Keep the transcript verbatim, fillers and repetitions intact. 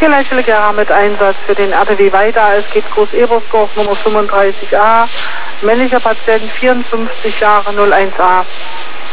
Nikolai mit Einsatz für den R T W weiter. Es geht Groß Ebersdorf Nummer fünfunddreißig a. Männlicher Patient vierundfünfzig Jahre null eins a.